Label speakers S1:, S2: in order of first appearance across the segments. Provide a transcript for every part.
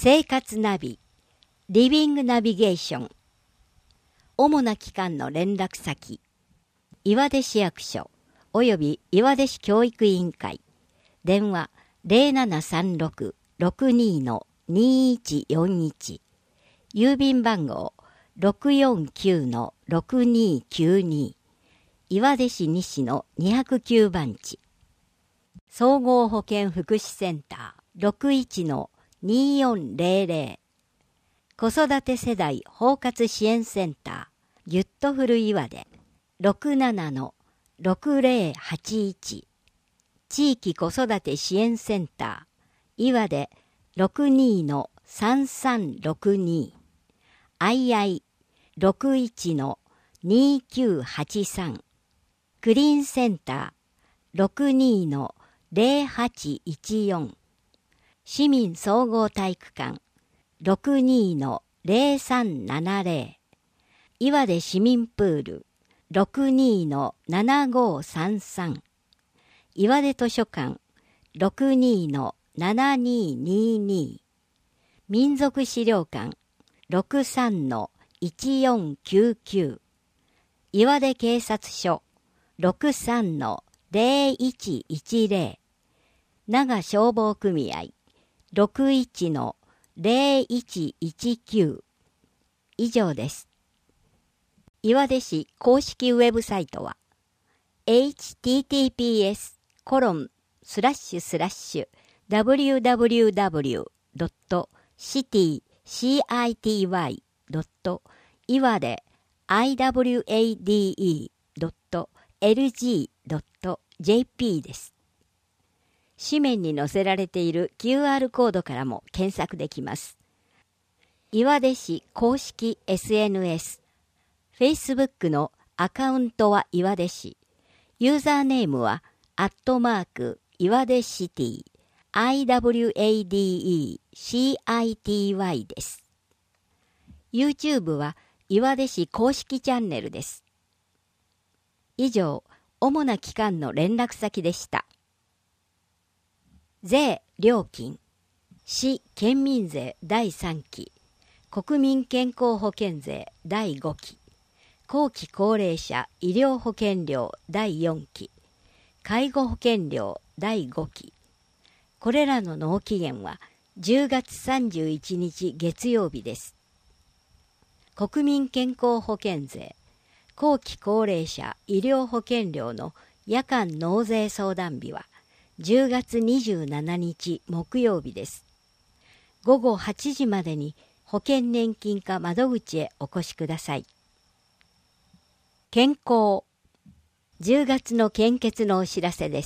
S1: 生活ナビ、リビングナビゲーション。主な機関の連絡先、岩出市役所および岩出市教育委員会。電話 0736-62-2141。郵便番号 649-6292。岩出市西の209番地。総合保健福祉センター 61-2400。子育て世代包括支援センターギュッとフル岩出 67-6081。地域子育て支援センター岩出 62-3362。II61-2983。クリーンセンター 62-0814。市民総合体育館 62-0370。岩出市民プール 62-7533。岩出図書館 62-7222。民族資料館 63-1499。岩出警察署 63-0110。長消防組合 61-0119。以上です。岩出市公式ウェブサイトは https://www.city-iwade.lg.jp です。紙面に載せられている QR コードからも検索できます。岩出市公式 SNS、Facebook のアカウントは岩出市。ユーザーネームは@岩出シティ IWADECITY です。YouTube は岩出市公式チャンネルです。以上、主な機関の連絡先でした。税・料金、市・県民税第3期、国民健康保険税第5期、後期高齢者医療保険料第4期、介護保険料第5期。これらの納期限は10月31日月曜日です。国民健康保険税、後期高齢者医療保険料の夜間納税相談日は10月27日木曜日です。午後8時までに保険年金課窓口へお越しください。健康、10月の献血のお知らせです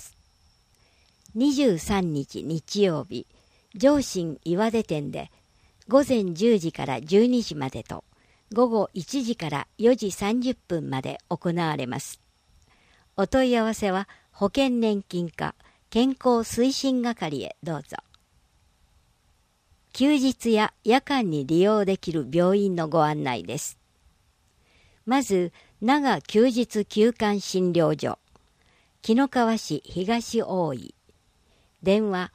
S1: 。23日日曜日、上信岩出店で午前10時から12時までと午後1時から4時30分まで行われます。お問い合わせは保険年金課健康推進係へどうぞ。休日や夜間に利用できる病院のご案内です。まず、長休日休館診療所、紀の川市東大井。電話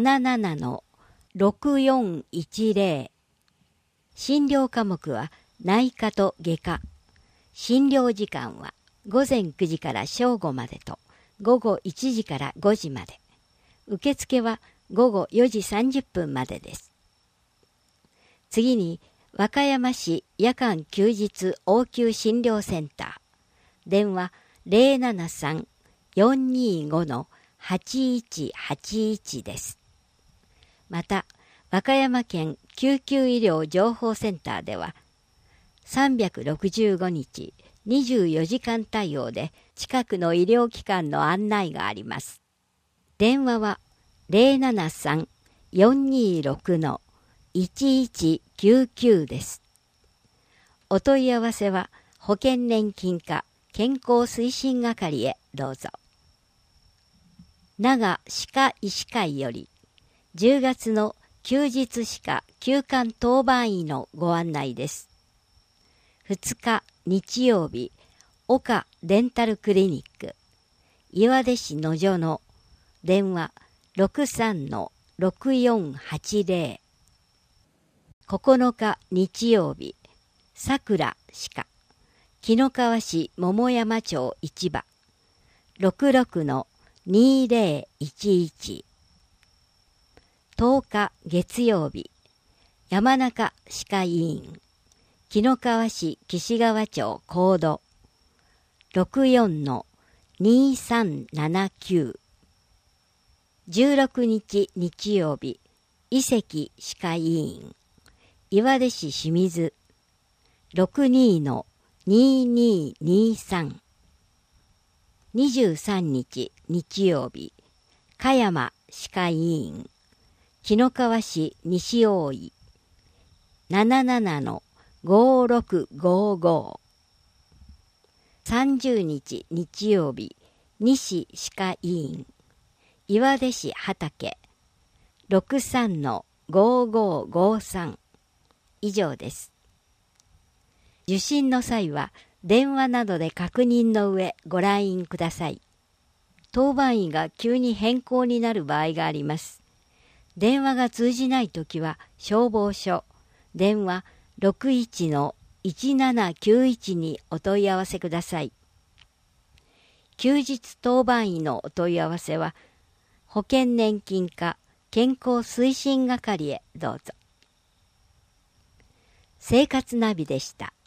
S1: 77-6410。診療科目は内科と外科。診療時間は午前9時から正午までと午後1時から5時まで。受付は午後4時30分までです。次に、和歌山市夜間休日応急診療センター。電話 073-425-8181 です。また、和歌山県救急医療情報センターでは、365日24時間対応で近くの医療機関の案内があります。電話は 073-426-1199 です。お問い合わせは保険年金課健康推進係へどうぞ。長歯科医師会より10月の休日歯科休館当番医のご案内です。2日日曜日、岡デンタルクリニック、岩出市野所の電話 63-6480。 9日日曜日、さくら鹿、紀の川市桃山町市場、66-2011。10日月曜日、山中歯科医院、紀の川市岸川町高度、64-2379。16日日曜日、伊関歯科医院、岩出市清水、62-2223。23日日曜日、香山歯科医院、紀の川市西大井、77-5655。30日日曜日、西歯科医院、岩出市畑、63-5553。以上です。受診の際は電話などで確認の上ご来院ください。当番医が急に変更になる場合があります。電話が通じないときは消防署、電話 61-1791 にお問い合わせください。休日当番医のお問い合わせは保険年金課健康推進係へどうぞ。生活ナビでした。